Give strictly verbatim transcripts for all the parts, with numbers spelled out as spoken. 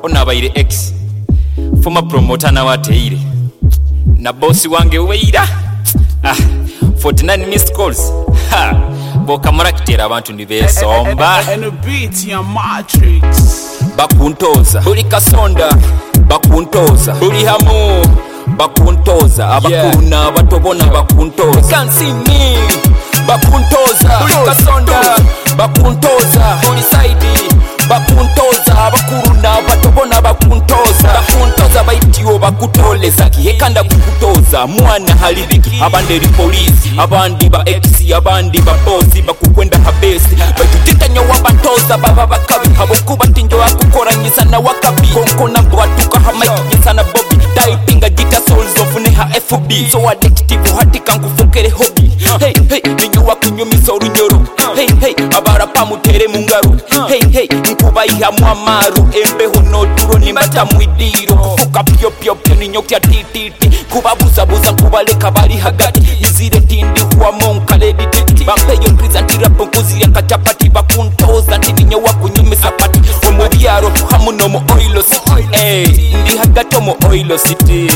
nabaire X former promoter na wateire na boss wange weira ah forty-nine missed calls ha boka murakitera abantu ndibesomba and a beat ya Matrix bakuntoza buli kasonda bakuntoza buli hamu bakuntoza abakuru n'abato bonna bakuntoza can't see me bakuntoza buli kasonda bakuntoza buli side bakuntoza abakuru n'abato bonna bakuntoza bakuntoza baitio bakutoleza kihekanda kukutoza mwana halibiki abandi police abandi ba X abandi ba boss bakukwenda habesi batutitanya wabantoza baba bakabi habokuba tinjo akukoranyisa na wakabi konko na bwatuka hamaiki sana Bobby typinga dita souls of neha F B so addictive hati kankufokere hobby hey hey ninyo wakunyumisa urunyoro hey hey abara pamutere mungaro hey hey nkuba ihamu amaru embeho noturo nimata mwidiro kufuka pyo pyo pyo ninyo kya tititi kubabuza buza kubaleka bali hagati izire tindi huwa monka lady titi bampeyo presentira ponkuzi ya kachapati bakuntoza ninyo wakunyumisa pati omubyaro hamuno mu oilo city hey ndi hagati mu oilo city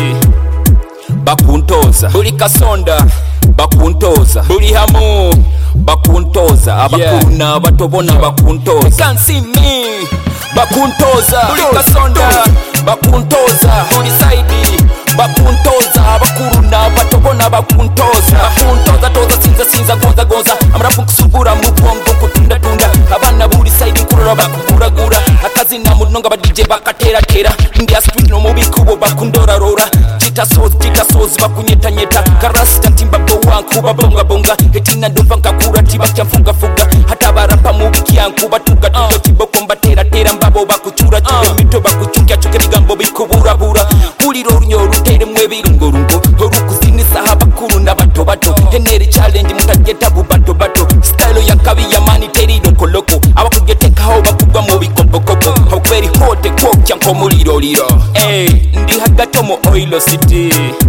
bakuntoza buli kasonda bakuntoza buli hamu bakuntoza abakuru n'abato bonna bakuntoza can't see me bakuntoza buli kasonda bakuntoza buli side bakuntoza abakuru n'abato bonna bakuntoza bakuntoza toza sinza sinza goza goza amarapu kusubura mu bongo kutunda tunda abana buli side nkurura bakuguragura akazi na munonga ba D J bakatera tera India street no mubikubo bakundora rora chita sauce chita sauce bakunyeta nyeta karasta timba bowanku babonga bonga hetina ndumva nkakura tiba kyamfunga fuga hata barapa mubiki yanku batuga tuga kiboko mbatera tera mbabo bakuchura chura mito bakuchukya chuke bigambo bikubura bura kuli runyo rutere mwebirungo rungo rukuzinisa habakuru n'abato bato heneri challenge mutageta bubato bato style ya kabi ya mani teri loko loko abakugeta ho bakugwa mu bikopokopo hokweri hote kwokya nkomuliro liro eh ndi hagato mu oilo city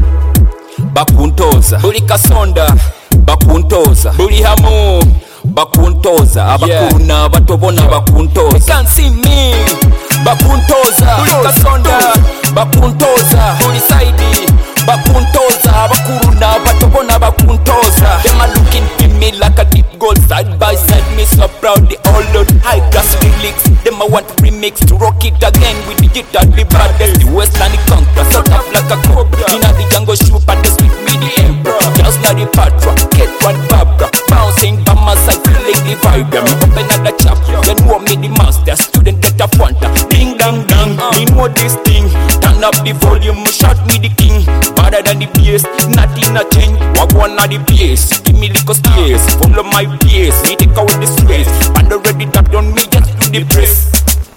bakuntoza buli kasonda bakuntoza buli hamu bakuntoza abakuru n'abato bonna bakuntoza can't see me bakuntoza buli kasonda bakuntoza buli side bakuntoza abakuru n'abato bonna bakuntoza them are looking for me like a deep gold side by side me so proud the all load high class lyrics them I want to remix to rock it again with the guitar the baddest the western conquer sort of like a cobra in the jungle shoot and the street me the emperor just like the patra get one Barbara bouncing by my side feeling the vibe me open at the chap then know me the master student get a fanta ding dang dang me know this thing turn up the volume shot me the king better than the bass not in a change walk one at the bass give me little space follow my pace me take out the space and already tap on me just do the press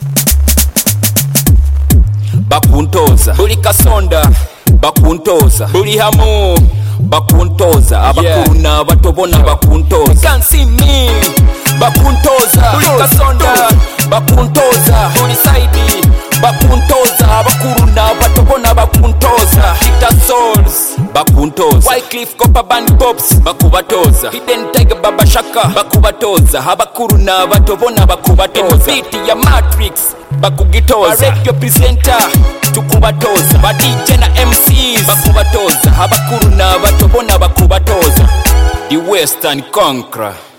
bakuntoza buli kasonda bakuntoza buli hamu bakuntoza abakuru n'abato bonna bakuntoza can't see me bakuntoza buli kasonda bakuntoza buli side bakuntoza abakuru n'abato bonna bakuntoza Hita Souls bakuntoza Wycliffe Copper Band Pops bakubatoza Hidden Tiger Baba Shaka bakubatoza abakuru n'abato bonna bakubatoza beat ya Matrix bakugitoza radio presenter tukubatoza ba D J na M Cs bakubatoza abakuru n'abato bonna bakubatoza the Western Conqueror.